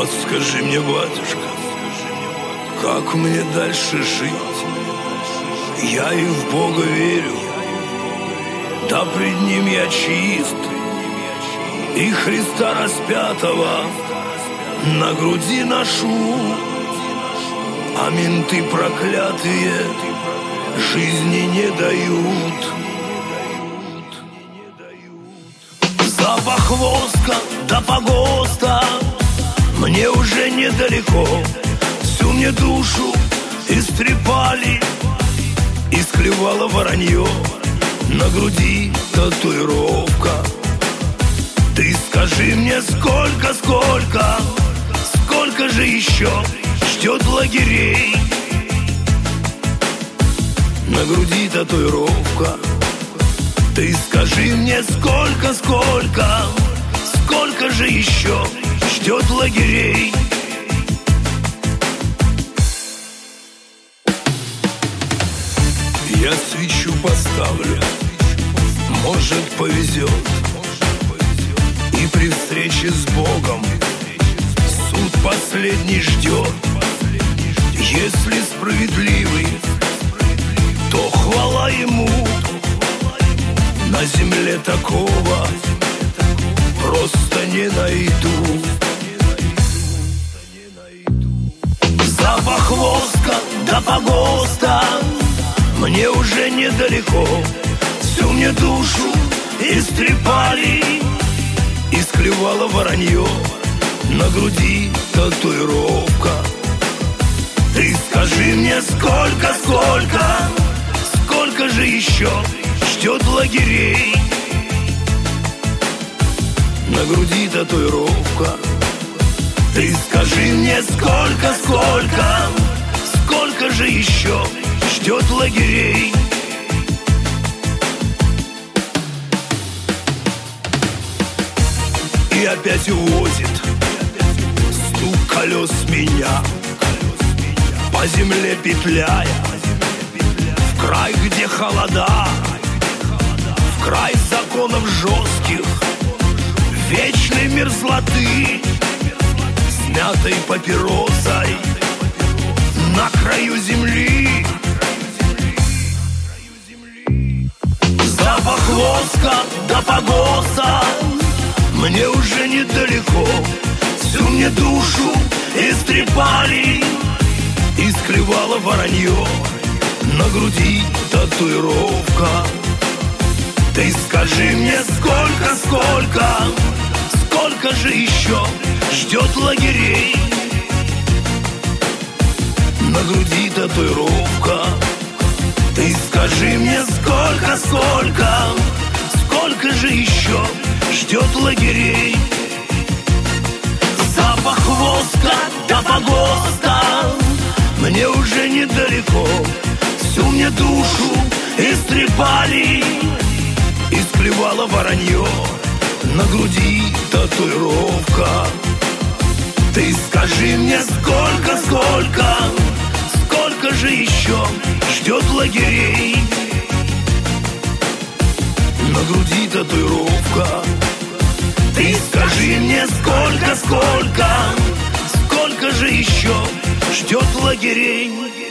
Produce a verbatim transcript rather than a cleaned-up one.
Подскажи мне, батюшка, как мне дальше жить? Я и в Бога верю, да пред Ним я чист, и Христа распятого на груди ношу, а менты проклятые жизни не дают. Запах воска до погоста мне уже недалеко. Всю мне душу истрепали, исклевало воронье. На груди татуировка. Ты скажи мне, сколько, сколько, сколько же еще ждет лагерей? На груди татуировка. Ты скажи мне, сколько, сколько, сколько же еще ждет лагерей? Я свечу поставлю, может повезет, и при встрече с Богом суд последний ждет. Если справедливый, то хвала Ему. На земле такого просто не найду. Запах воска до погоста мне уже недалеко. Всю мне душу истрепали, исклевало воронье. На груди татуировка. Ты скажи мне, сколько, сколько, сколько же еще ждет лагерей? На груди татуировка. Ты скажи мне, сколько, сколько, сколько же еще ждет лагерей? И опять увозит стук колес меня, по земле петляя, в край, где холода, в край законов жестких, вечной мерзлоты, смятой папиросой на краю земли. Запах воска до погоста мне уже недалеко. Всю мне душу истрепали, исклевало воронье. На груди татуировка. Ты скажи мне, сколько, сколько, сколько же еще ждет лагерей? На груди татуировка. Ты скажи мне, сколько, сколько, сколько же еще ждет лагерей? Запах воска до погоста мне уже недалеко. Всю мне душу истрепали, исклевало воронье. На груди татуировка. Ты скажи мне, сколько, сколько, сколько же еще ждет лагерей? На груди татуировка. Ты скажи мне, сколько, сколько, сколько же еще ждет лагерей?